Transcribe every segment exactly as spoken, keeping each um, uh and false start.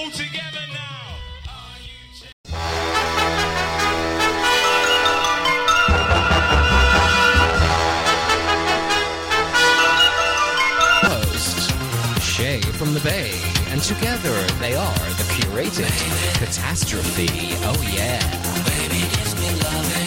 All together now. Host Shay from the Bay, and together they are the curated catastrophe. Oh yeah. Baby gives me loving,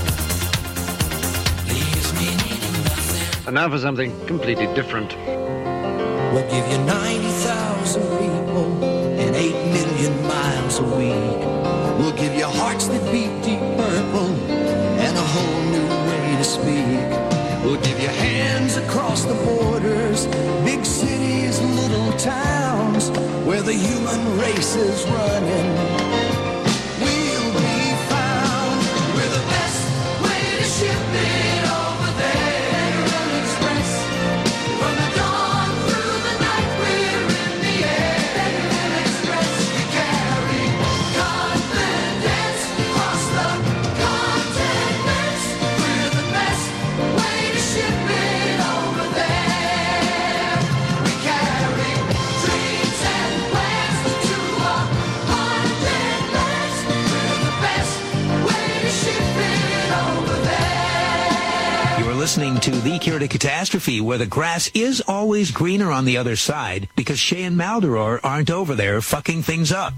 leaves me needing nothing. And now for something completely different. We'll give you ninety thousand people and eight million miles a week. We'll give you hearts that beat deep purple and a whole new way to speak. We'll give you hands across the borders, big cities, little towns, where the human race is running. We'll be found. We're the best way to ship it over there. Federal Express. From the dawn through the night, we're in the air. Federal Express. We carry confidence across the continents. We're the best way to ship it over there. We carry dreams and plans to a hundred lands. We're the best way to ship it over there. You're listening to The Cure to Catastrophe, where the grass is always greener on the other side because Shay and Maldoror aren't over there fucking things up.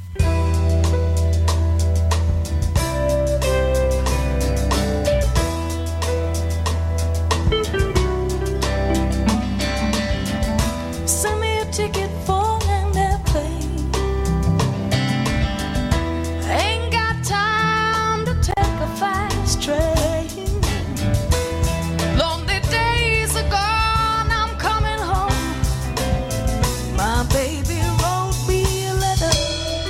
Send me a ticket for an airplane. Ain't got time to take a fast train. Lonely days are gone, I'm coming home. My baby wrote me a letter.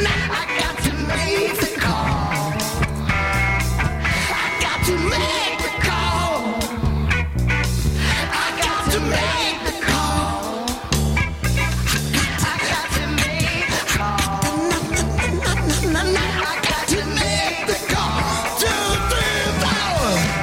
I got to make the call. I got to make the call. I got to make the call. I got to make the call. I got to make the call. Two, three, four.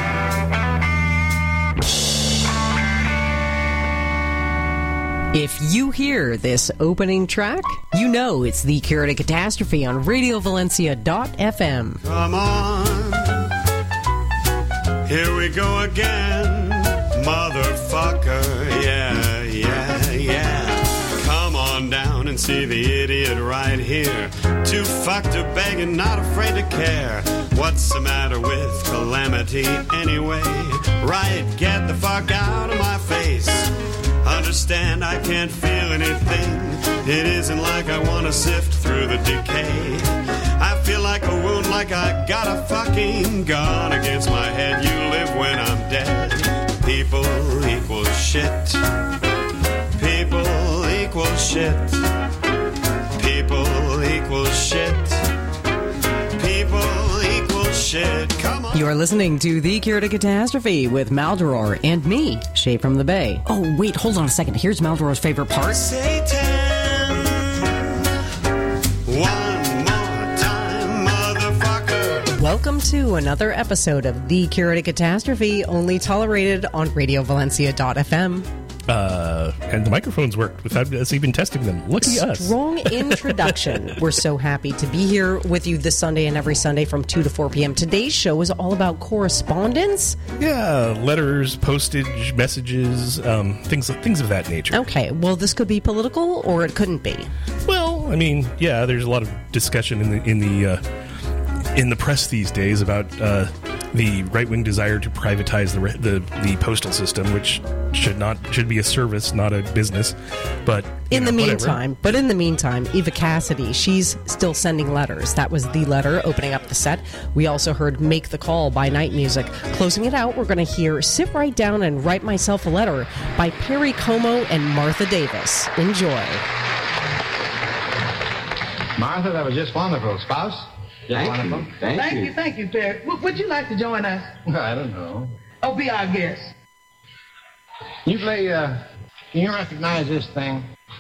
If you hear this opening track, you know it's the Curated Catastrophe on radio valencia dot f m. Come on, here we go again, motherfucker, yeah, yeah, yeah. Come on down and see the idiot right here. Too fucked to beg and not afraid to care. What's the matter with calamity anyway? Right, get the fuck out of my face. Understand I can't feel anything. It isn't like I want to sift through the decay. I feel like a wound, like I got a fucking gun against my head. You live when I'm dead. People equal shit. People equal shit. People equal shit. People equal shit. Come on. You are listening to The Curated Catastrophe with Maldoror and me, Shay from the Bay. Oh, wait, hold on a second. Here's Maldoror's favorite part. Satan, one more time, motherfucker. Welcome to another episode of The Curated Catastrophe, only tolerated on radio valencia dot f m. Uh, and the microphones worked without us even testing them. Look at us. Strong introduction. We're so happy to be here with you this Sunday and every Sunday from two to four p.m. Today's show is all about correspondence. Yeah, letters, postage, messages, um, things things of that nature. Okay, well, this could be political or it couldn't be. Well, I mean, yeah, there's a lot of discussion in the in the uh, in the press these days about uh, the right-wing desire to privatize the, the the postal system, which should not should be a service, not a business. But in know, the whatever. meantime, but in the meantime, Eva Cassidy, she's still sending letters. That was the letter opening up the set. We also heard "Make the Call" by Night Music. Closing it out, we're going to hear "Sit Right Down and Write Myself a Letter" by Perry Como and Martha Davis. Enjoy. Martha, that was just wonderful. Spouse? Just Thank wonderful. you. Thank, Thank you. you, thank you, Perry. W- would you like to join us? I don't know. Oh, be our guest. You play, uh, can you recognize this thing?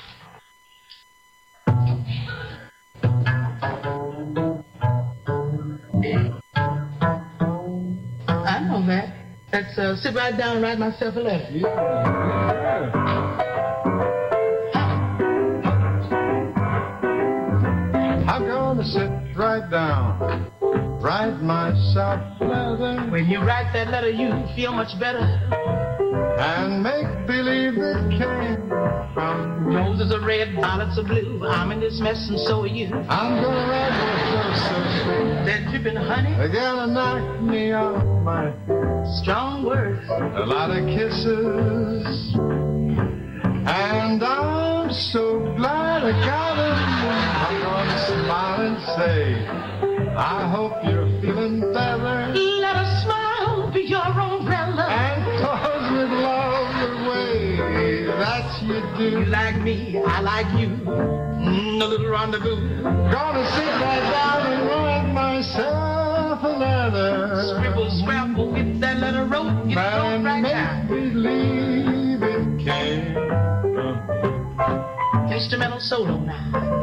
I know that. That's uh, sit right down and write myself a letter. I'm gonna sit right down, write myself a letter, When you write that letter, you feel much better. and make believe it came from me. Roses are red, violets are blue. I'm in this mess and so are you. I'm gonna write myself so sweet. That dripping honey, They're gonna knock me off my feet. strong words. A lot of kisses, and I'm so glad I got them. I'm gonna smile and say, I hope you're feeling better. Let a smile be your umbrella. And cause with love away, that's you do. You like me, I like you. Mm, a little rendezvous. Gonna sit right down and write myself a letter. Scribble, scrabble, get that letter wrote. Get it wrote And right make now. believe it came from me. Instrumental solo now.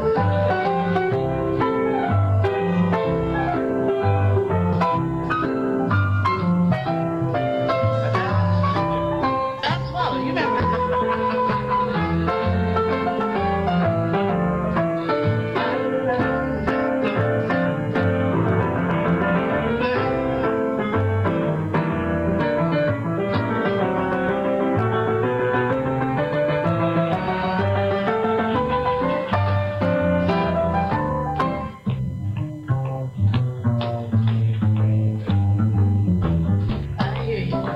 That's swallow, you remember? I hear you.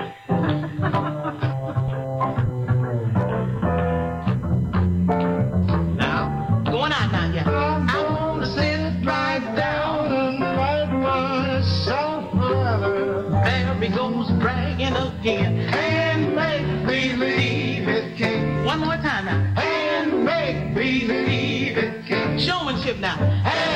Now, Going on now, yeah. I'm gonna sit right down and write myself a letter. There he goes bragging again. And make believe it came. One more time now. And make believe it came. Showmanship now. And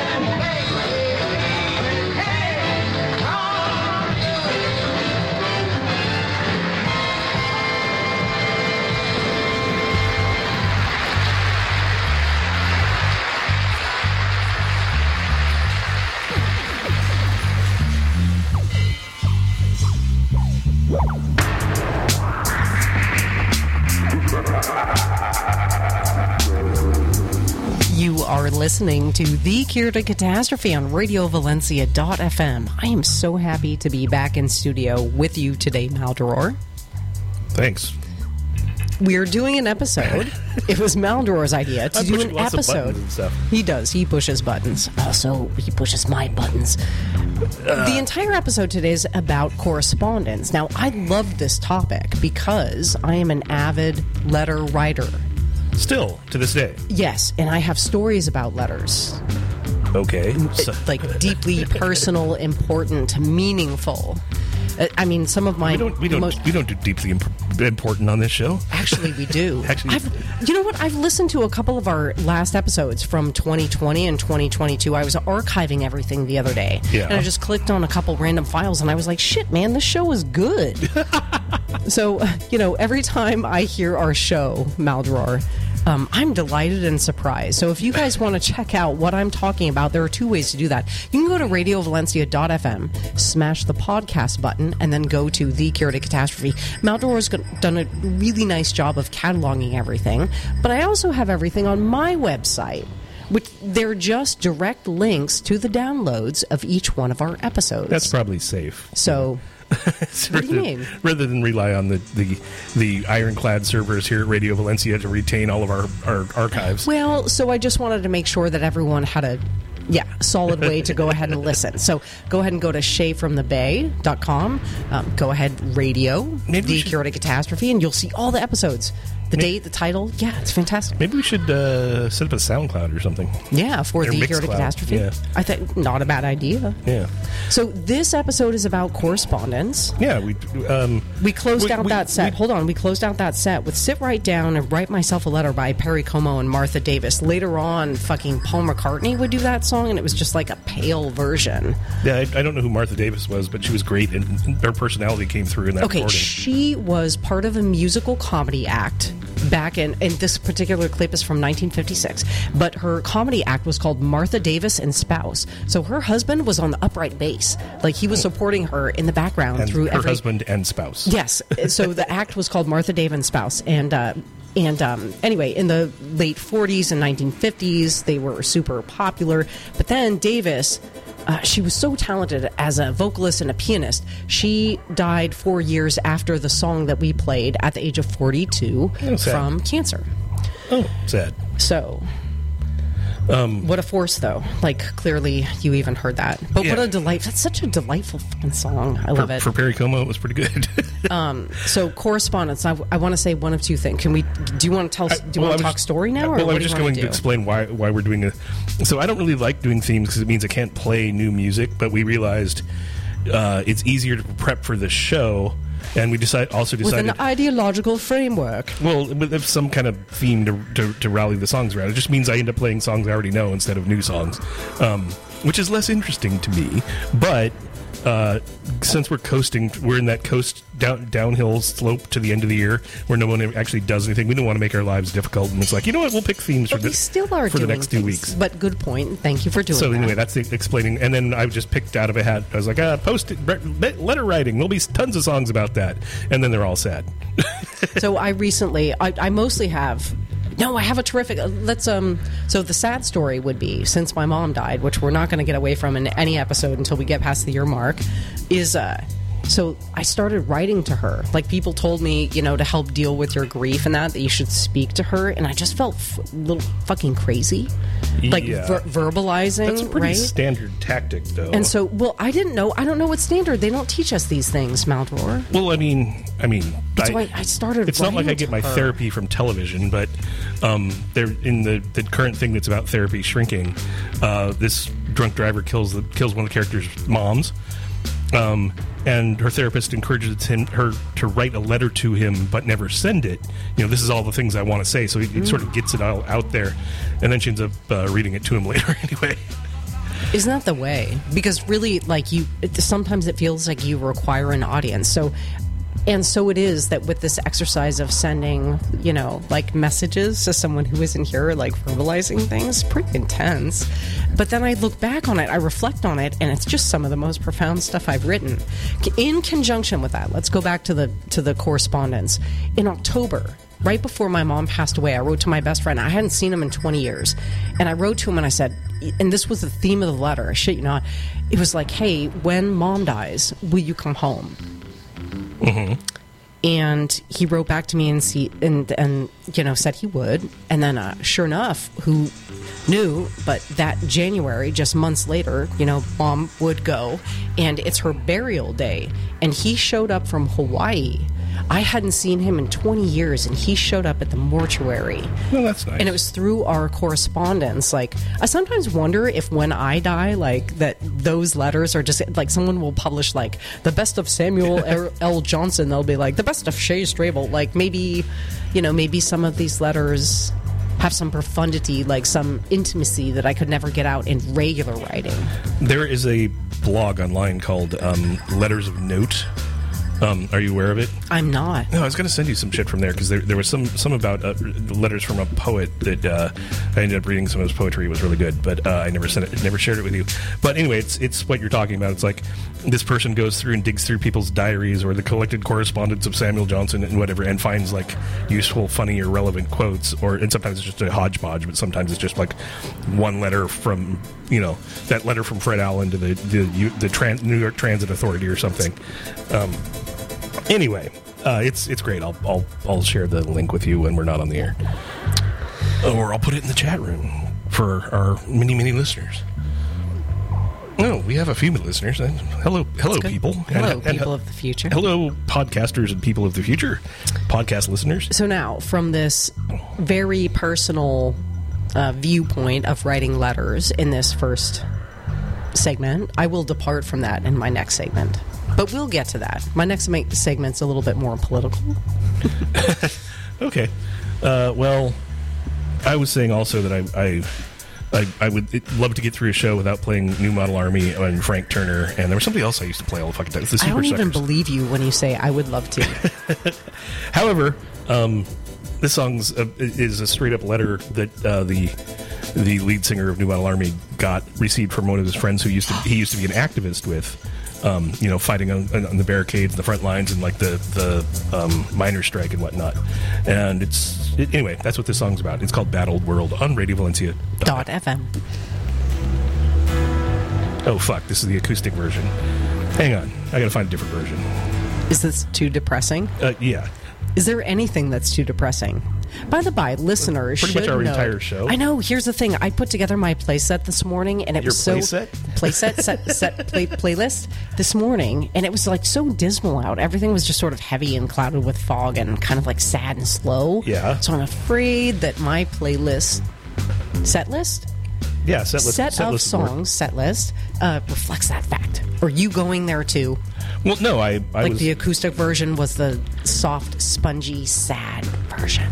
listening to The Cure to Catastrophe on radio valencia dot f m. I am so happy to be back in studio with you today, Maldoror. Thanks. We're doing an episode. It was Maldoror's idea to I do push an lots of episode. buttons and stuff. He does. He pushes buttons. Also, he pushes my buttons. Uh, the entire episode today is about correspondence. Now, I love this topic because I am an avid letter writer. Still, to this day. Yes, and I have stories about letters. Okay. So, Like deeply personal, important, meaningful. Uh, I mean, some of my we don't we don't most, we don't do deeply imp- important on this show. Actually, we do. Actually, I've, you know what? I've listened to a couple of our last episodes from twenty twenty and twenty twenty-two. I was archiving everything the other day, Yeah. and I just clicked on a couple random files, and I was like, "Shit, man, this show is good." So, you know, every time I hear our show, Maldoror, Um, I'm delighted and surprised. So if you guys want to check out what I'm talking about, there are two ways to do that. You can go to radio valencia dot f m, smash the podcast button, and then go to The Cure to Catastrophe. Maldoror's done a really nice job of cataloging everything, but I also have everything on my website, which they're just direct links to the downloads of each one of our episodes. That's probably safe. So... What do you mean? Rather than rely on the, the, the ironclad servers here at Radio Valencia to retain all of our, our archives. Well, so I just wanted to make sure that everyone had a yeah solid way to go ahead and listen. So go ahead and go to shay from the bay dot com. Um, go ahead, radio, Maybe we The should- Cure to Catastrophe, and you'll see all the episodes. The Maybe- date, the title. Yeah, it's fantastic. Maybe we should uh, set up a SoundCloud or something. Yeah, for Or The Cure to Mixcloud. Catastrophe. Yeah. I think not a bad idea. Yeah. So this episode is about correspondence. Yeah, we... Um, We closed we- out we- that set. we- Hold on. We closed out that set with Sit Right Down and Write Myself a Letter by Perry Como and Martha Davis. Later on, fucking Paul McCartney would do that song, and it was just like a pale version. Yeah, I, I don't know who Martha Davis was, but she was great, and her personality came through in that Okay, recording. she was part of a musical comedy act back in, and this particular clip is from nineteen fifty-six, but her comedy act was called Martha Davis and Spouse. So her husband was on the upright bass. Like, he was supporting her in the background and through her every... husband and spouse. Yes. So the act was called Martha Davis and Spouse. And, uh, and um, anyway, in the late forties and nineteen fifties, they were super popular. But then Davis, uh, she was so talented as a vocalist and a pianist. She died four years after the song that we played at the age of forty-two Oh, sad. from cancer. Oh, sad. So... Um, what a force, though. Like, clearly you even heard that. But what Yeah. a delight. That's such a delightful fucking song. I love for, it. for Perry Como, it was pretty good. Um, so correspondence. I, I want to say one of two things. Can we? Do you want to tell? us Do you Well, want I to was- talk story now, or well, what I'm do you just want going to to do? explain why why we're doing a. So I don't really like doing themes because it means I can't play new music. But we realized uh, it's easier to prep for the show, and we decide also With decided. an ideological framework. Well, with some kind of theme to, to, to rally the songs around. It just means I end up playing songs I already know instead of new songs, um, which is less interesting to me. But uh, since we're coasting, we're in that coast down, downhill slope to the end of the year where no one actually does anything. We don't want to make our lives difficult, and it's like, you know what? We'll pick themes But for we the still are for the doing next two things. weeks. But good point. Thank you for doing So that. anyway, that's the explaining. And then I just picked out of a hat. I was like, ah, post it, letter writing. There'll be tons of songs about that. And then they're all sad. So I recently, I, I mostly have. No, I have a terrific. Uh, let's um. So the sad story would be, since my mom died, which we're not going to get away from in any episode until we get past the year mark, is uh. So I started writing to her. Like, people told me, you know, to help deal with your grief and that, that you should speak to her, and I just felt f- a little fucking crazy, like Yeah. ver- verbalizing. That's a pretty right? standard tactic, though. And so, well, I didn't know. I don't know what's standard. They don't teach us these things, Maldoror. Well, I mean, I mean, So I, I started. It's not like writing I get to my her. therapy from television, but um, they're in the, the current thing that's about therapy shrinking. Uh, this drunk driver kills the, kills one of the characters' moms, um, and her therapist encourages him, her to write a letter to him, but never send it. You know, this is all the things I want to say, so he, he Mm. sort of gets it all out there, and then she ends up uh, reading it to him later anyway. Isn't that the way? Because really, like, you, it, sometimes it feels like you require an audience. So, and so it is that with this exercise of sending, you know, like messages to someone who isn't here, like verbalizing things, pretty intense. But then I look back on it, I reflect on it, and it's just some of the most profound stuff I've written. In conjunction with that, let's go back to the to the correspondence. In October, right before my mom passed away, I wrote to my best friend. I hadn't seen him in twenty years. And I wrote to him and I said, and this was the theme of the letter, I shit you not, it was like, hey, when mom dies, will you come home? Mm-hmm. And he wrote back to me and see, and and you know said he would. And then, uh, sure enough, who knew? But that January, just months later, you know, mom would go, and it's her burial day. And he showed up from Hawaii. I hadn't seen him in twenty years, and he showed up at the mortuary. Well, that's nice. And it was through our correspondence. Like, I sometimes wonder if when I die, like, that those letters are just, like, someone will publish, like, the best of Samuel L. L. Johnson. They'll be like, the best of Shay Strabel. Like, maybe, you know, maybe some of these letters have some profundity, like some intimacy that I could never get out in regular writing. There is a blog online called um, Letters of Note. Um, are you aware of it? I'm not. No, I was going to send you some shit from there because there, there was some some about uh, letters from a poet that uh, I ended up reading some of his poetry. It was really good, but uh, I never sent it, never shared it with you. But anyway, it's it's what you're talking about. It's like this person goes through and digs through people's diaries or the collected correspondence of Samuel Johnson and whatever, and finds like useful, funny, or relevant quotes. Or and sometimes it's just a hodgepodge, but sometimes it's just like one letter from you know that letter from Fred Allen to the the, the Trans- New York Transit Authority or something. Um, Anyway, uh, it's it's great. I'll I'll I'll share the link with you when we're not on the air, or I'll put it in the chat room for our many many listeners. No, we have a few listeners. Hello, hello, people. Hello, and, people and, of the future. Hello, podcasters and people of the future, podcast listeners. So now, from this very personal uh, viewpoint of writing letters in this first segment, I will depart from that in my next segment. But we'll get to that. My next segment's a little bit more political. Okay. Uh, well, I was saying also that I, I, I, I would love to get through a show without playing New Model Army and Frank Turner, and there was somebody else I used to play all the fucking time. The I don't Super even Suckers. believe you when you say I would love to. However, um, this song's a, is a straight up letter that uh, the the lead singer of New Model Army got received from one of his friends who used to he used to be an activist with. Um, you know, fighting on, on the barricades, the front lines, and like the the um, miners' strike and whatnot. And it's it, anyway, that's what this song's about. It's called "Bad Old World" on Radio Valencia. Dot F M. Oh fuck! This is the acoustic version. Hang on, I gotta find a different version. Is this too depressing? Uh, yeah. Is there anything that's too depressing? By the by, listeners Pretty should much our know, entire show. I know. Here's the thing. I put together my playset this morning, and it Your was so playset? playset set set play, playlist this morning, and it was like so dismal out. Everything was just sort of heavy and clouded with fog, and kind of like sad and slow. Yeah. So I'm afraid that my playlist set list. Yeah, set list. Set, set of list songs, set list, uh, reflects that fact. Are you going there too? Well, no, I, I like was the acoustic version was the soft, spongy, sad version.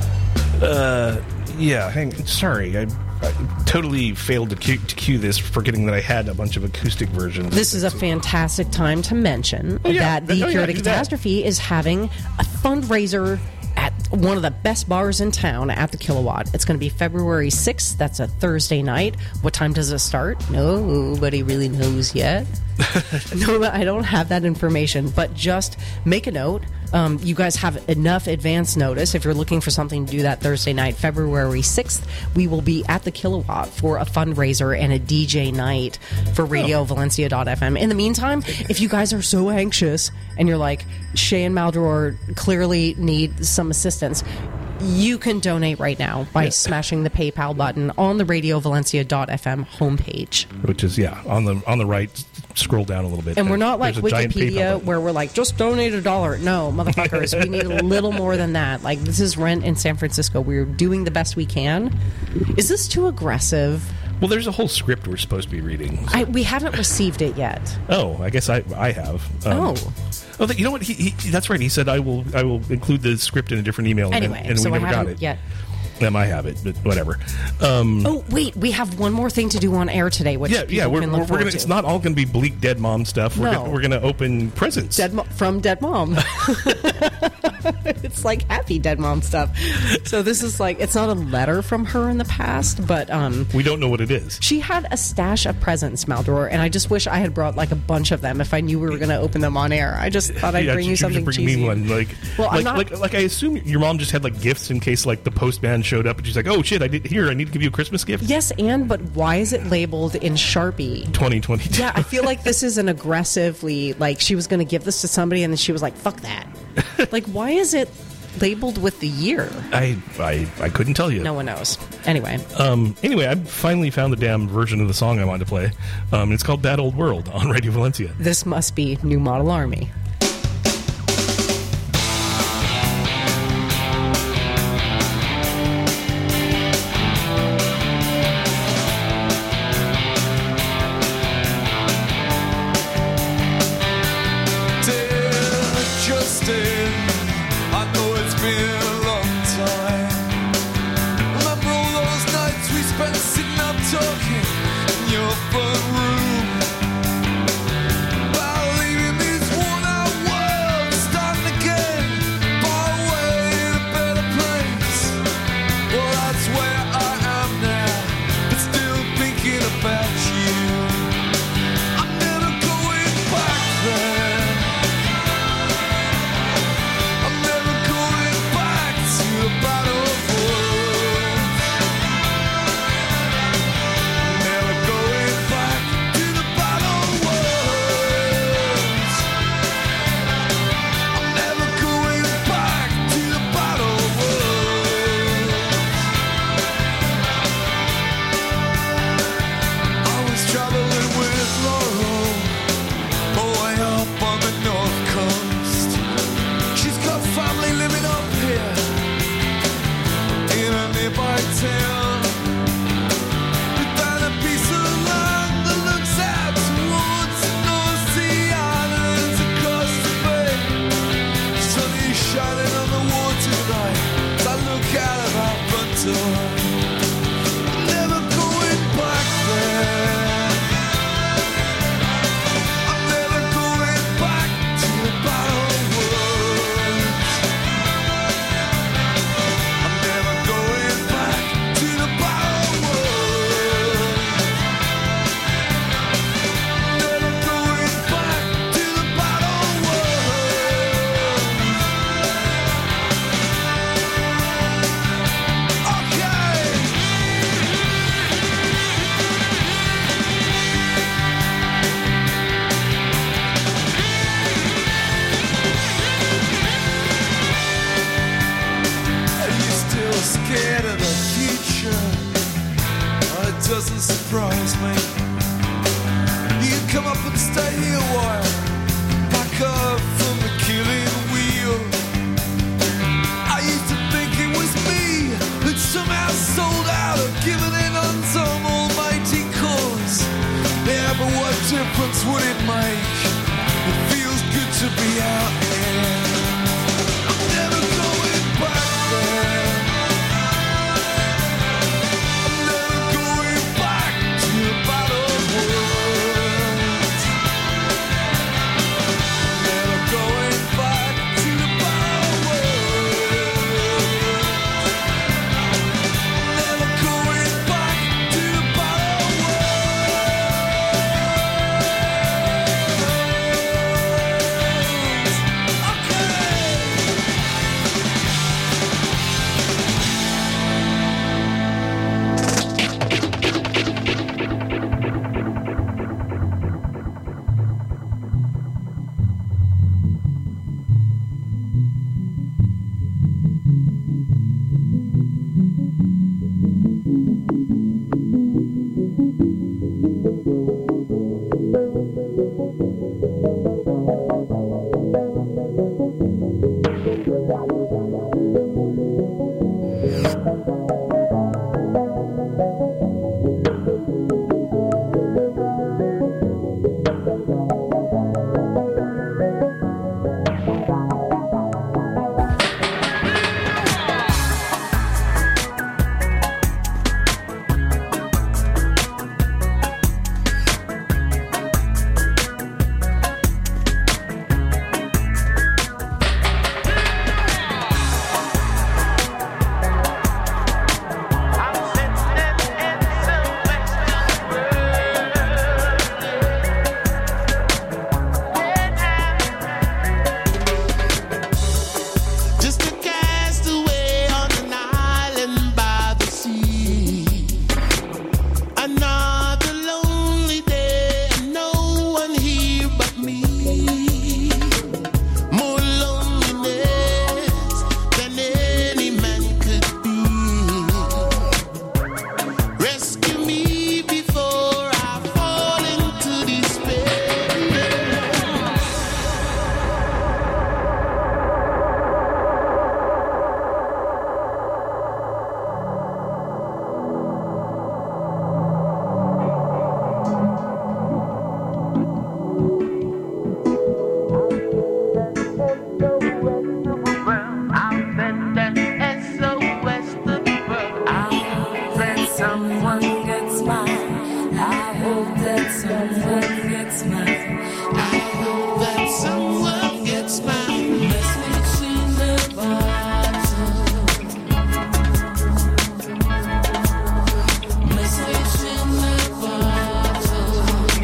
Uh, yeah. Hang. Sorry, I, I totally failed to cue, to cue this, forgetting that I had a bunch of acoustic versions. This is a fantastic time to mention Oh, yeah. that the Oh, yeah, Curated do that. Catastrophe is having a fundraiser at one of the best bars in town at the Kilowatt. It's going to be February sixth. That's a Thursday night. What time does it start? Nobody really knows yet. No, I don't have that information, but just make a note. Um, you guys have enough advance notice if you're looking for something to do that Thursday night, February sixth. We will be at the Kilowatt for a fundraiser and a D J night for Radio Valencia dot F M. In the meantime, if you guys are so anxious and you're like, Shay and Maldoror clearly need some assistance, you can donate right now by smashing the PayPal button on the Radio Valencia dot F M homepage. Which is yeah on the on the right. Scroll down a little bit, And we're not like There's a giant PayPal Wikipedia button. where we're like, just donate a dollar. No, motherfuckers, we need a little more than that. Like, this is rent in San Francisco. We're doing the best we can. Is this too aggressive? Well, there's a whole script we're supposed to be reading. so- I, we haven't received it yet. Oh, I guess I I have. Um, Oh. Oh, you know what? He, he, that's right. He said I will I will include the script in a different email. Anyway, and, and so we I never got haven't it yet. Um, I have it, but whatever. Um, Oh, wait, we have one more thing to do on air today, which yeah, people yeah. We're, can we're, look we're forward gonna. to. It's not all going to be bleak dead mom stuff. We're No. gonna, we're going to open presents. Dead Mo- from Dead Mom. It's like happy dead mom stuff. So this is like, it's not a letter from her in the past, but um, we don't know what it is. She had a stash of presents, Maldoror, and I just wish I had brought like a bunch of them if I knew we were going to open them on air. I just thought I'd yeah, bring you something bring cheesy. me one. Like, well, like, not... like, like, I assume your mom just had like gifts in case like the postman showed up and she's like, oh shit, I did here. I need to give you a Christmas gift. Yes, and but why is it labeled in Sharpie? twenty twenty-two. Yeah, I feel like this is an aggressively like she was going to give this to somebody and then she was like, fuck that. Like, why is it labeled with the year? I, I I couldn't tell you. No one knows. Anyway. Um. Anyway, I finally found the damn version of the song I wanted to play. Um. It's called Bad Old World on Radio Valencia. This must be New Model Army. Okay. someone gets mine. I hope that someone gets mine. Message in the bottle. Message in the bottle.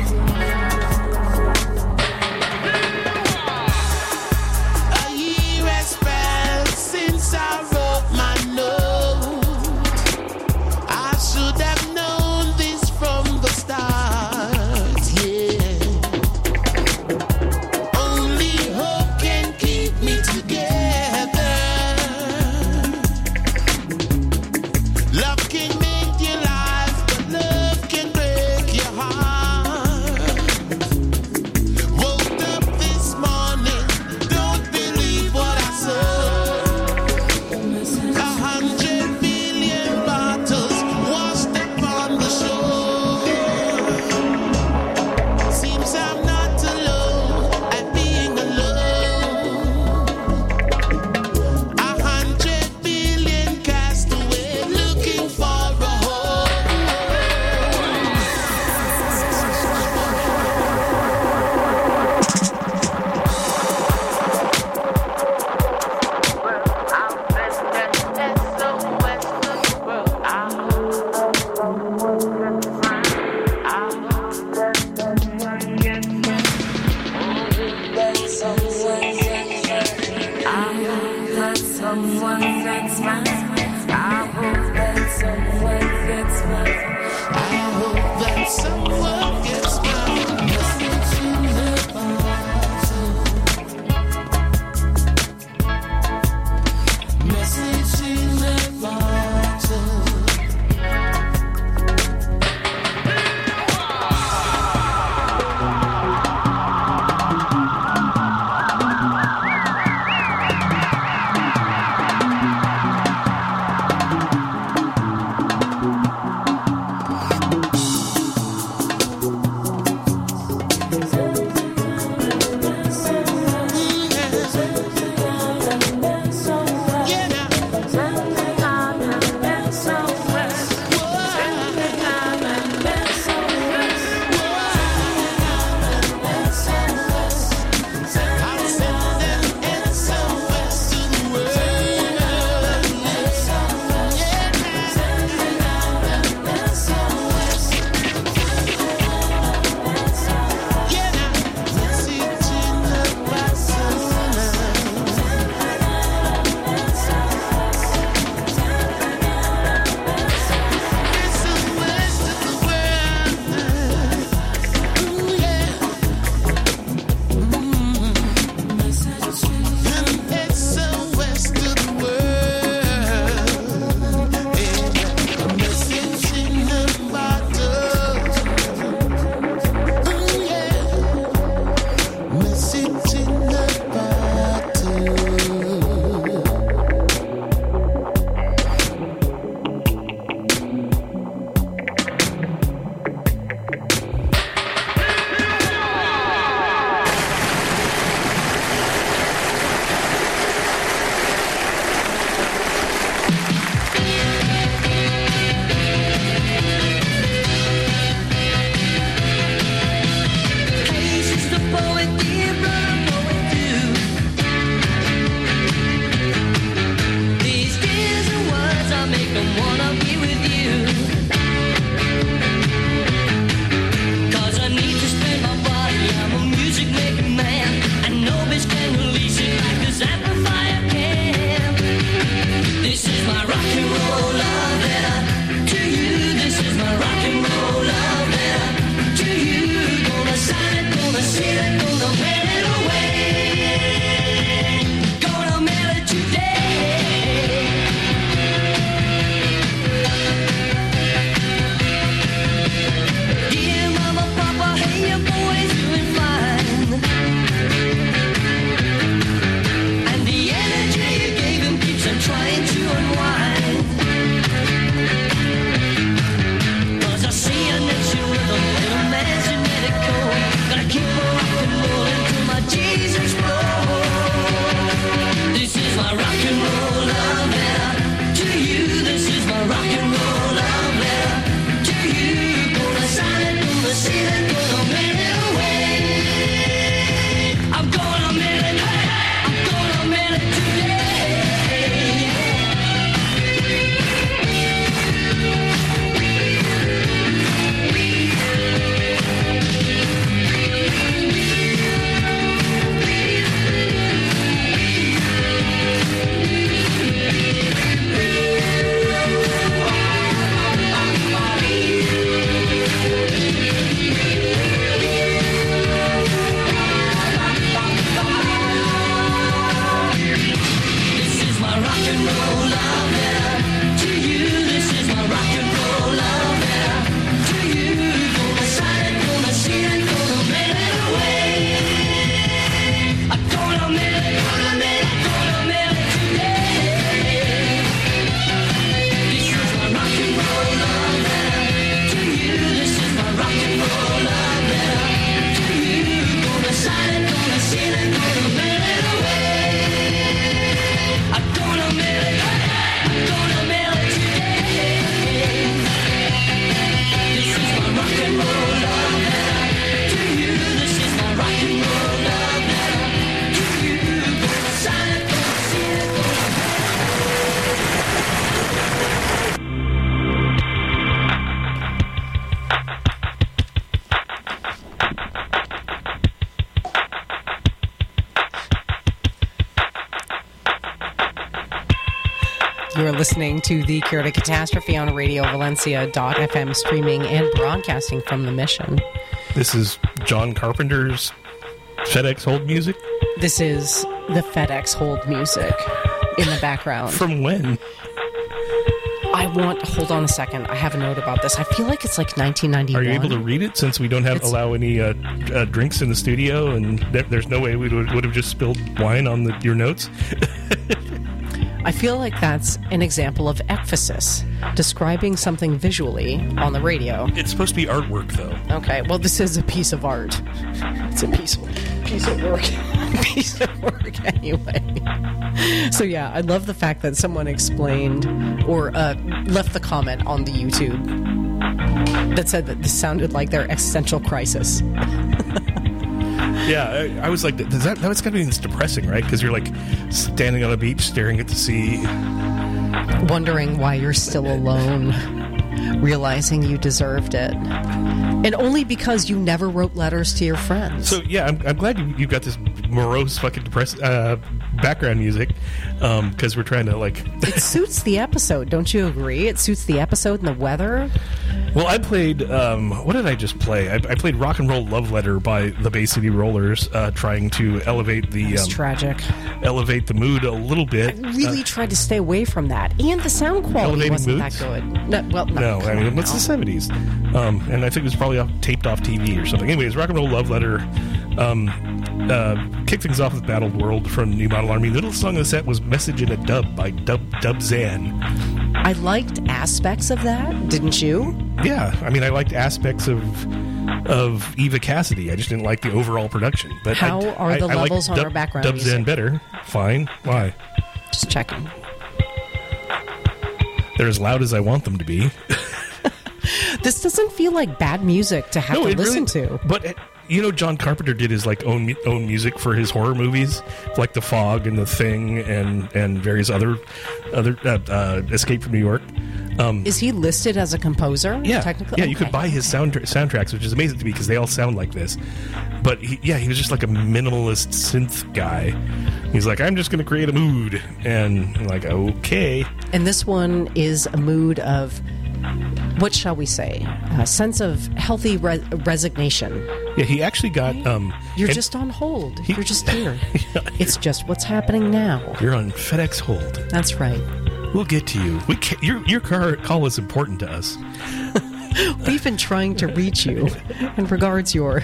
A year has passed since I wrote my note. I should have known this from the start, yeah. Only hope can keep me together. Love can make your life, but love can break your heart. Woke up this morning, don't believe what I saw. A hundred million bottles washed upon the shore. Seems I'm not alone at being alone. A hundred billion cast away looking for a home. Someone gets mine. I hope that someone gets mine. I hope that someone gets mine. Message in the bottle. Message in the bottle. Sign it, gonna see it, gonna mail it away. You're listening to the Curated Catastrophe on Radio Valencia dot f m, streaming and broadcasting from the Mission. This is John Carpenter's FedEx Hold music? This is the FedEx Hold music in the background. From when? I want, hold on a second. I have a note about this. I feel like it's like nineteen ninety-one. Are you able to read it since we don't have It's- allow any uh, uh, drinks in the studio and there, there's no way we would, would have just spilled wine on the, your notes? I feel like that's an example of ekphasis, describing something visually on the radio. It's supposed to be artwork, though. Okay, well, this is a piece of art. It's a piece of, piece of work. piece of work, anyway. So, yeah, I love the fact that someone explained or uh, left the comment on the YouTube that said that this sounded like their existential crisis. Yeah, I, I was like, does that, that's got to be depressing, right? Because you're like standing on a beach staring at the sea. Wondering why you're still alone, realizing you deserved it. And only because you never wrote letters to your friends. So, yeah, I'm, I'm glad you, you've got this morose, fucking depressed uh, background music, because um, we're trying to, like... It suits the episode, don't you agree? It suits the episode and the weather. Well, I played, um, what did I just play? I, I played Rock and Roll Love Letter by the Bay City Rollers, uh, trying to elevate the... It's um, tragic. Elevate the mood a little bit. I really uh, tried to stay away from that. And the sound quality Elevating wasn't moods? that good. No, well, no, No, I mean, on it's now. the seventies. Um, and I think it was probably off, taped off T V or something. Anyways, Rock and Roll Love Letter um, uh, kicked things off with Battled World from New Model Army. The little song of the set was Message in a Dub by Dub Dub Zan. I liked aspects of that, didn't you? Yeah, I mean, I liked aspects of of Eva Cassidy. I just didn't like the overall production. But How I, are I, the I liked levels on Dub, our background Dub music? Zan better. Fine. Why? Just checking. They're as loud as I want them to be. This doesn't feel like bad music to have No, to it listen really- to. But uh, you know, John Carpenter did his like own mu- own music for his horror movies, like The Fog and The Thing, and and various other other uh, uh, Escape from New York. Um, Is he listed as a composer? yeah, technically. yeah, you could Okay. buy his sound soundtracks, which is amazing to me because they all sound like this. But he, yeah, he was just like a minimalist synth guy. He's like, I'm just going to create a mood, and I'm like, okay. And this one is a mood of, what shall we say, a sense of healthy re- resignation. Yeah, he actually got. Um, You're and- just on hold. He- You're just here. It's just what's happening now. You're on FedEx Hold. That's right. We'll get to you. We can't, your your car call is important to us. We've been trying to reach you in regards your...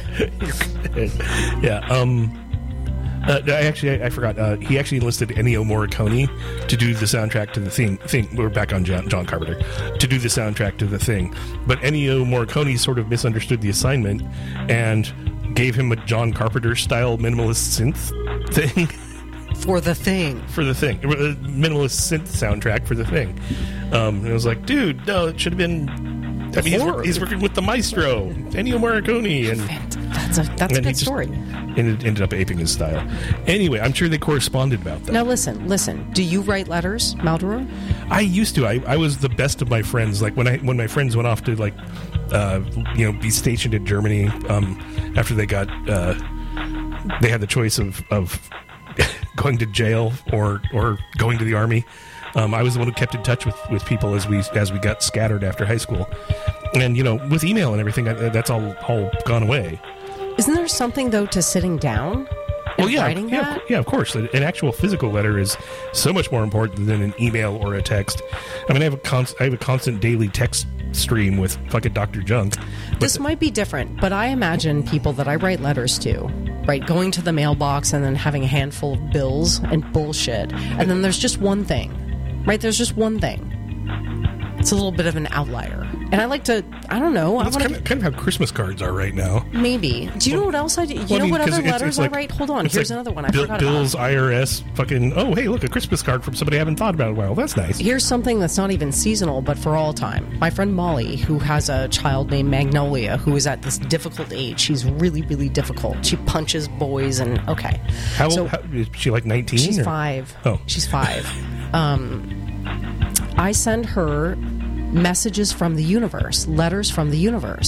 yeah. Um. Uh, I actually, I, I forgot. Uh, he actually enlisted Ennio Morricone to do the soundtrack to the thing. Thing. We're back on John, John Carpenter to do the soundtrack to the thing. But Ennio Morricone sort of misunderstood the assignment and gave him a John Carpenter style minimalist synth thing. For the thing. For the thing. A minimalist synth soundtrack for the thing. Um, and I was like, dude, no, it should have been. I mean, he's, wor- he's working with the maestro, Ennio Morricone, and That's a that's a and he good just story. ended, ended up aping his style. Anyway, I'm sure they corresponded about that. Now listen, listen. Do you write letters, Maldoror? I used to. I, I was the best of my friends. Like when I when my friends went off to like, uh, you know, be stationed in Germany um, after they got, uh, they had the choice of of going to jail or or going to the army. Um, I was the one who kept in touch with, with people as we as we got scattered after high school, and you know, with email and everything, I, that's all all gone away. Isn't there something though to sitting down and Well, yeah, writing yeah, that? of- yeah, of course. An actual physical letter is so much more important than an email or a text. I mean, I have a const- I have a constant daily text stream with fucking Doctor Junk. But This might be different, but I imagine people that I write letters to, right, going to the mailbox and then having a handful of bills and bullshit, and then there's just one thing, right? There's just one thing. It's a little bit of an outlier, and I like to. I don't know. I that's want kind of, kind of how Christmas cards are right now. maybe. Do you know what else I do? You Well, I know mean, what 'cause other it's- letters it's like- I write? Hold on. it's Here's like another one I Bill- forgot Bill's about. I R S fucking. Oh, hey, look, a Christmas card from somebody I haven't thought about in a while. That's nice. Here's something that's not even seasonal, but for all time. My friend Molly, who has a child named Magnolia, who is at this difficult age. She's really, really difficult. She punches boys and okay. How, So- old, how is she? Like nineteen? She's or? five. Oh, She's five. um, I send her messages from the universe, letters from the universe.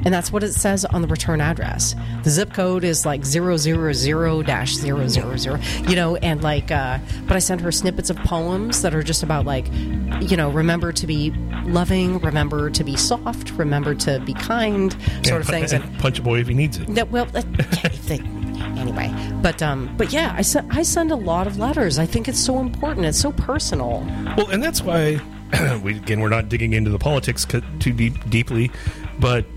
And that's what it says on the return address. The zip code is like zero zero zero dash zero zero zero, you know, and like, uh, but I sent her snippets of poems that are just about like, you know, remember to be loving, remember to be soft, remember to be kind, sort Yeah, of things. And, and punch a boy if he needs it. That, well, that, they, anyway, but um, but yeah, I, se- I send a lot of letters. I think it's so important. It's so personal. Well, and that's why, we, again, we're not digging into the politics co- too deep, deeply, but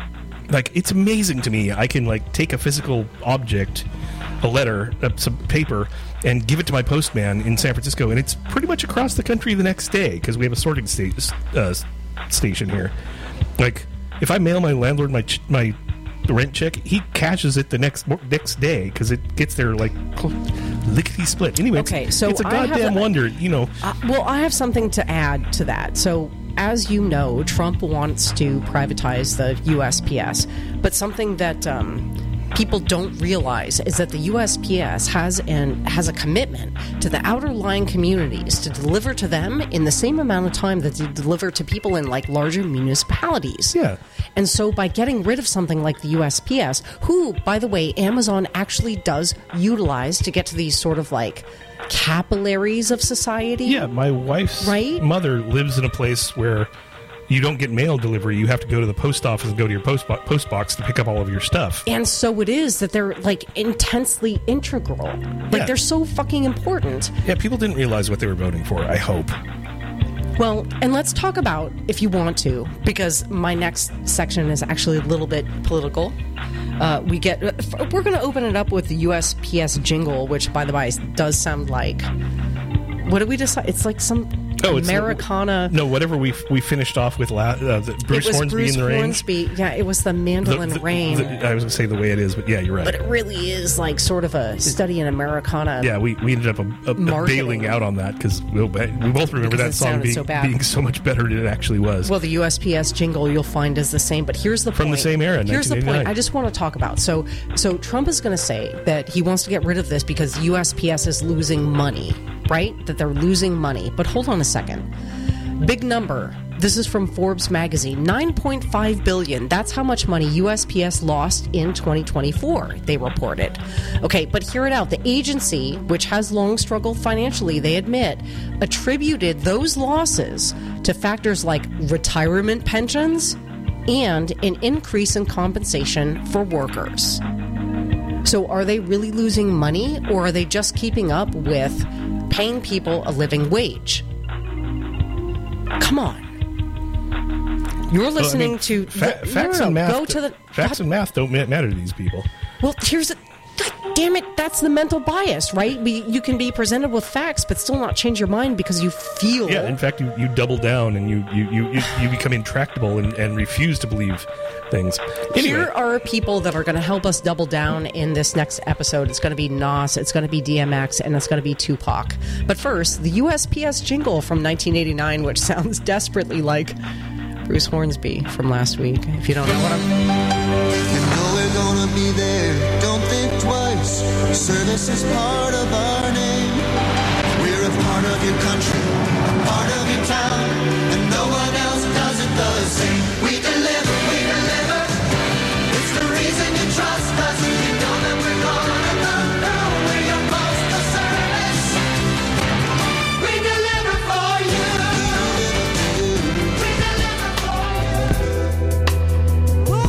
like it's amazing to me. I can like take a physical object, a letter, uh, some paper, and give it to my postman in San Francisco, and it's pretty much across the country the next day because we have a sorting sta- uh, station here. Like, if I mail my landlord my ch- my rent check, he cashes it the next next day because it gets there like lickety split. Anyway, Okay, it's, so it's a I have goddamn the- wonder, you know. Uh, well, I have something to add to that. So, as you know, Trump wants to privatize the U S P S, but something that um, people don't realize is that the U S P S has an has a commitment to the outer lying communities to deliver to them in the same amount of time that they deliver to people in like larger municipalities. Yeah. And so by getting rid of something like the U S P S, who, by the way, Amazon actually does utilize to get to these sort of like capillaries of society. Yeah, my wife's Right? mother lives in a place where you don't get mail delivery. You have to go to the post office and go to your post, bo- post box to pick up all of your stuff. And so it is that they're like intensely integral. Like Yeah. they're so fucking important. Yeah, people didn't realize what they were voting for, I hope. Well, and let's talk about, if you want to, because my next section is actually a little bit political. Uh, we get, we're going to open it up with the U S P S jingle, which, by the way, does sound like, what did we decide? It's like some Oh, it's Americana. No, whatever we we finished off with la- uh, the Bruce it was Hornsby Bruce in the rain. Hornsby. Yeah, it was the mandolin The- the- rain. the- I was going to say the way it is, but yeah, you're right. but it really is like sort of a study in Americana. Yeah, we, we ended up a, a, a Marketing. bailing out on that because we, we both remember Because that it song sounded being so so, bad. being so much better than it actually was. Well, the U S P S jingle you'll find is the same, but here's the From point. the same era, Here's the point nineteen eighty-nine. I just want to talk about. So, so Trump is going to say that he wants to get rid of this because U S P S is losing money, right? That they're losing money. But hold on a second. Big number. This is from Forbes magazine. nine point five billion dollars. That's how much money U S P S lost in twenty twenty-four, they reported. Okay, but hear it out. The agency, which has long struggled financially, they admit, attributed those losses to factors like retirement pensions and an increase in compensation for workers. So are they really losing money, or are they just keeping up with paying people a living wage? Come on. You're Well, I listening mean, to fa- the, facts no, no, and no, math. Go to the facts and math don't ma- matter to these people. well. Here's the. God damn it! That's the mental bias, right? We, you can be presented with facts, but still not change your mind because you feel. Yeah, in fact, you, you double down and you you, you, you, you become intractable and, and refuse to believe things. Anyway, Here are people that are going to help us double down in this next episode. It's going to be Nas, it's going to be D M X, and it's going to be Tupac. But first, the U S P S jingle from nineteen eighty-nine, which sounds desperately like Bruce Hornsby from last week. If you don't know what I'm... You know we're gonna be there, don't think twice. Service is part of our name. We're a part of your country, a part of your town, and no one else does it the same. We deliver, we deliver. It's the reason you trust us. You know that we're gonna come through. We're your postal service. We deliver for you. We deliver for you.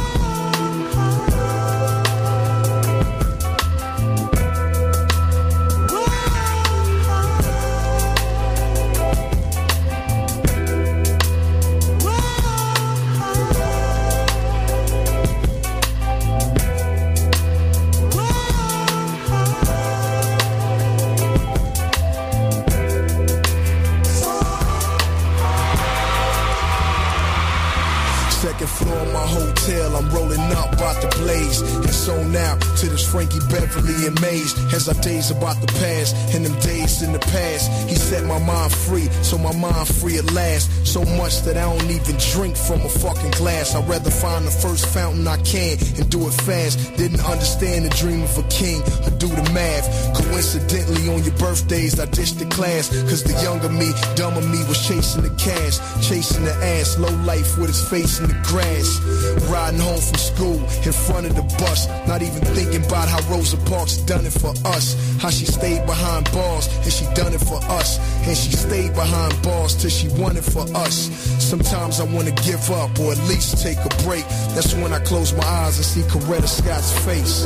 Second floor of my hotel, I'm rolling up, about to blaze. blaze. And so now to this Frankie Beverly and Maze, as our days about to pass, and them days in the past, he set my mind free, so my mind free at last. So much that I don't even drink from a fucking glass. I'd rather find the first fountain I can and do it fast. Didn't understand the dream of a king or do the math. Coincidentally on your birthdays I ditched the class, cause the younger me, dumber me was chasing the cash, chasing the ass, low life with his face in the grass. Riding home from school in front of the bus, not even thinking about how Rosa Parks done it for us. How she stayed behind bars and she done it for us. And she stayed behind bars till she won it for us. Sometimes I wanna give up or at least take a break. That's when I close my eyes and see Coretta Scott's face.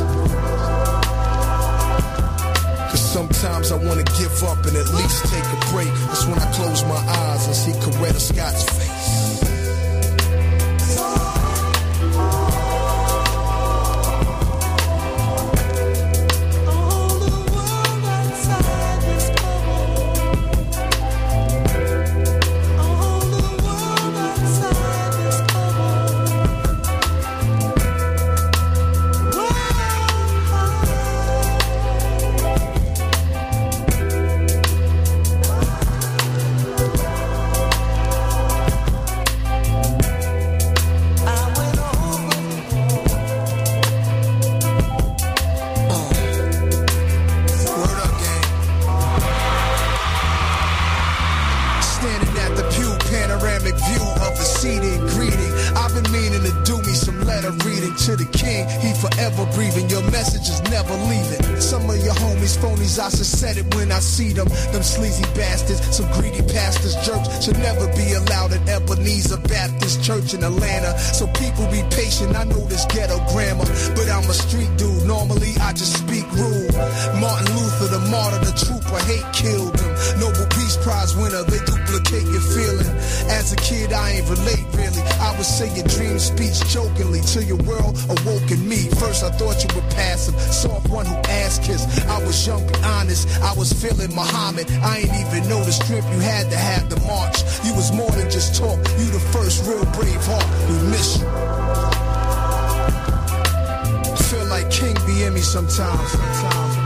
Cause sometimes I wanna give up and at least take a break. That's when I close my eyes and see Coretta Scott's face. I should said it when I see them. Them sleazy bastards, some greedy pastors, jerks should never be allowed at Ebenezer Baptist Church in Atlanta. So people be patient, I know this ghetto grammar, but I'm a street dude, normally I just speak rude. Martin Luther, the martyr, the trooper, hate killed him. Nobel Peace Prize winner, they duplicate your feeling. As a kid I ain't relate really, I would say your dream speech jokingly till your world awoke in me. First I thought you were passive, soft one who ass kissed. I was young, be honest, I was feeling Muhammad. I ain't even know the strength you had to have to march. You was more than just talk, you the first real brave heart. We miss you. I feel like King be in me sometimes, sometimes.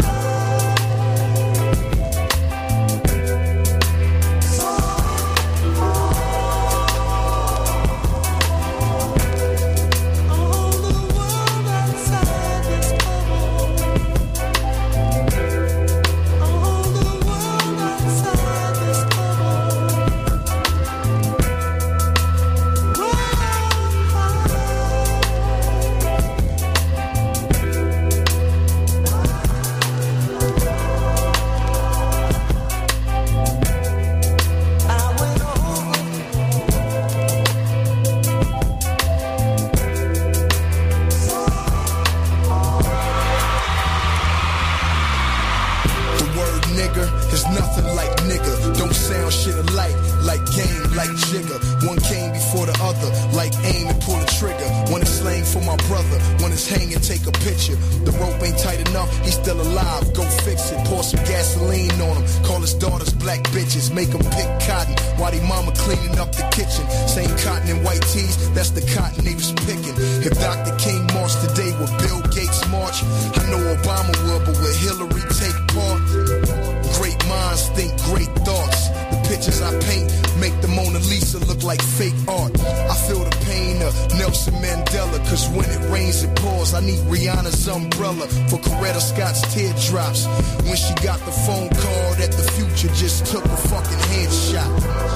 Make them pick cotton while they mama cleaning up the kitchen. Same cotton and white tees, that's the cotton they was picking. If Doctor King marched today, would Bill Gates march? I know Obama would, but would Hillary take part? Great minds think great thoughts. The pictures I paint make the Mona Lisa look like fake art. I feel the pain of Nelson Mandela, cause when it rains it pours. I need Rihanna's umbrella for Coretta Scott's teardrops. When she got the phone call that the future just took a fucking headshot.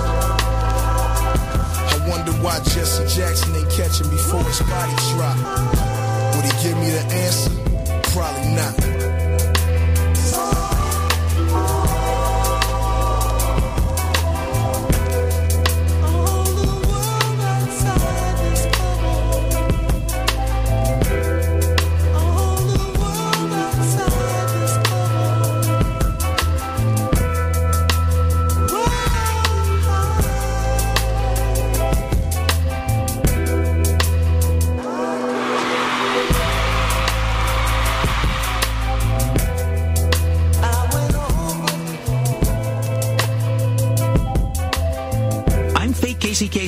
I wonder why Jesse Jackson ain't catching before his body drop. Would he give me the answer? Probably not.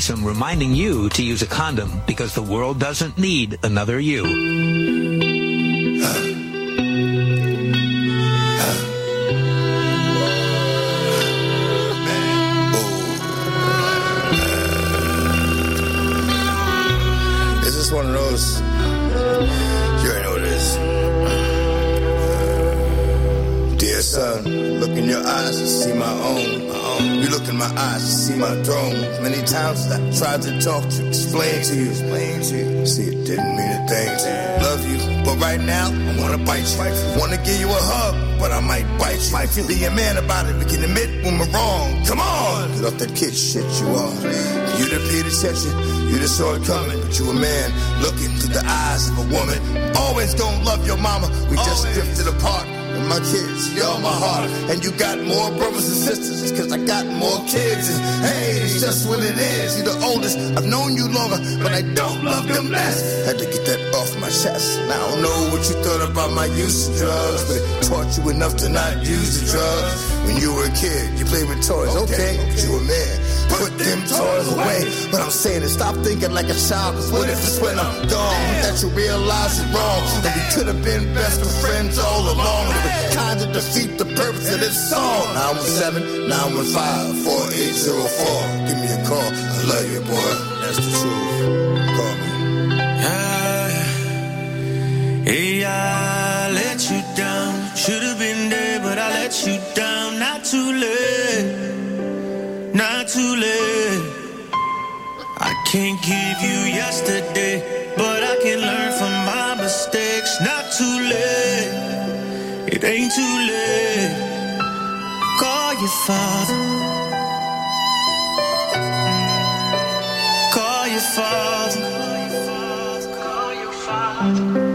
threesome reminding you to use a condom because the world doesn't need another you. This is one of those, you already know what it is. Dear son, look in your eyes to see my own, my own. You look in my eyes to see my throne. Many times I tried to talk to you, explain to you, explain to you. See, it didn't mean a thing to you. Love you, but right now I wanna bite you. Wanna give you a hug, but I might bite you. Be a man about it, we can admit when we're wrong. Come on, get off that kid shit you are. You the paid attention, you the saw it coming, but you a man looking through the eyes of a woman. Always gonna love your mama. We just drifted apart. And my kids, you're my heart. And you got more brothers and sisters. It's cause I got more kids. And hey, it's just what it is. You're the oldest. I've known you longer, but I don't love them less. Had to get that off my chest. Now I don't know what you thought about my use of drugs, but it taught you enough to not use the drugs. When you were a kid, you played with toys. Okay, but you a man. Put them toys away. But I'm saying is stop thinking like a child, cause what if it's when I'm gone that you realize you're wrong? And we could have been best of friends all along. Kind of defeat the purpose of this song. nine one seven, nine one five, four eight zero four. Give me a call. I love you, boy. That's the truth. Call me. Yeah. Hey, I let you down. Should have been there, but I let you down. Not too late. Not too late. I can't give you yesterday, but I can learn from my mistakes. Not too late. It ain't too late. Call your father. Call your father. Call your father.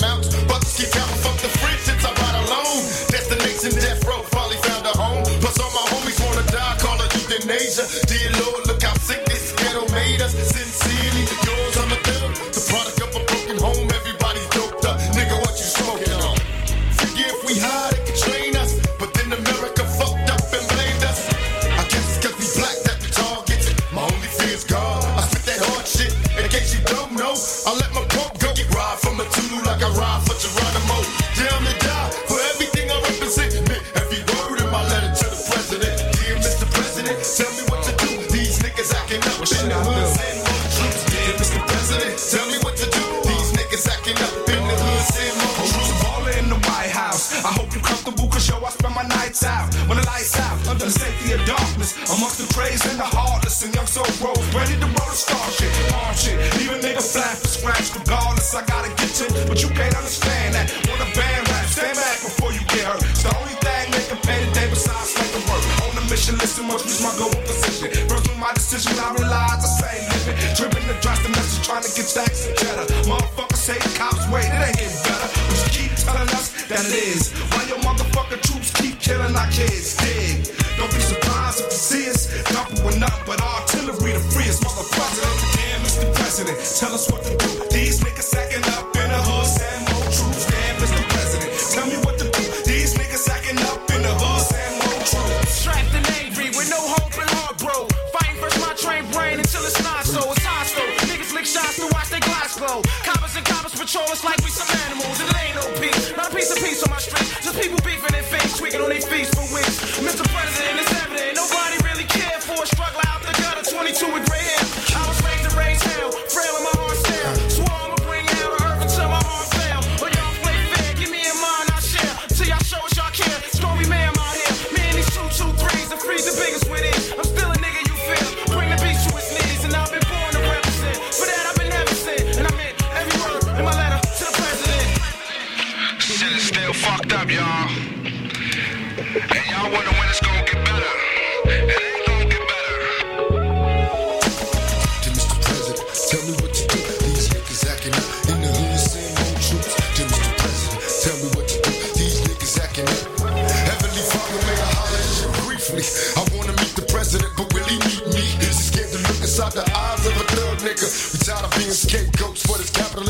Keep counting, fuck the friendships I ride alone. Destination death row, finally found a home. Plus all my measure. Dear Lord, look how sick this ghetto made us. Sincerely, yours, I'm a thug. The product of a broken home, everybody's doped up. Nigga, what you smoking on? Forget if we hide, it can train us. But then America fucked up and blamed us. I guess it's cause we black that the targets it. My only fear is God. I spit that hard shit. In case you don't know, I let my pump go. Get ride from a Tulu like I ride for Geronimo. Down to die for everything I represent. Man, every word in my letter to the president. Dear Mister President, tell me what to do. These niggas acting up in the hood. Send more troops. Dear Mister President, tell me what to do. These niggas acting up in the hood. Send more troops. Baller in the White House. I hope you comfortable, cause yo, I spend my nights out. When the lights out, under the safety of darkness. Amongst the crazy and the heartless and young soul bros. Ready to roll the star shit, arm shit. Even nigga flat for scratch. Regardless, I gotta get you. But you can't understand that. Want a band rap, stand back before you get hurt. It's the only thing they can pay today besides make the work. On the mission, listen, must reach my goal position. First with my decision, I realize I say living. Tripping to dress the message, trying to get stacks and cheddar. Motherfuckers say the cops wait, it ain't getting better. But you keep telling us that it is. Why your motherfucking troops keep killing our kids? Dig. Don't be surprised if you see us. Doubling up, but artillery to free us, mother president. Damn, Mister President, tell us what to do. These niggas acting up in the hood, send more troops. Damn, Mister President, tell me what to do. These niggas acting up in the hood, send more troops. Strapped and angry with no hope and heart, bro. Fighting first my train brain until it's not so. It's hostile. Niggas lick shots to watch their glass glow. Coppers and coppers patrol us like we some animals. And it ain't no peace. Not a piece of peace on my street. Just people beefing and face tweaking on their feet for weeks. Mister President, it's evident. Nobody really cared for a struggle out the gutter. twenty-two with gray hair. I was raised to raise hell. Frail in my heart still. Swore I'ma bring hell to earth until my heart fail. Or y'all play fair. Give me a mind I share. Till y'all show us y'all care. Story man out here. Me and these two two threes. The freeze the biggest with it. I'm still a nigga you feel. Bring the beast to his knees. And I've been born to represent. For that I've been heaven sent. And I meant every word in my letter to the president. Shit is still fucked up, y'all. And y'all wonder when it's gonna get better. It ain't gonna get better. To Mister President, tell me what to do. These niggas acting up in the hood, send more troops. To Mister President, tell me what to do. These niggas acting up. Heavenly Father, may I holler at you briefly. I wanna meet the president, but will he meet me? Is he scared to look inside the eyes of a thug nigga? We tired of being scapegoats for this capitalist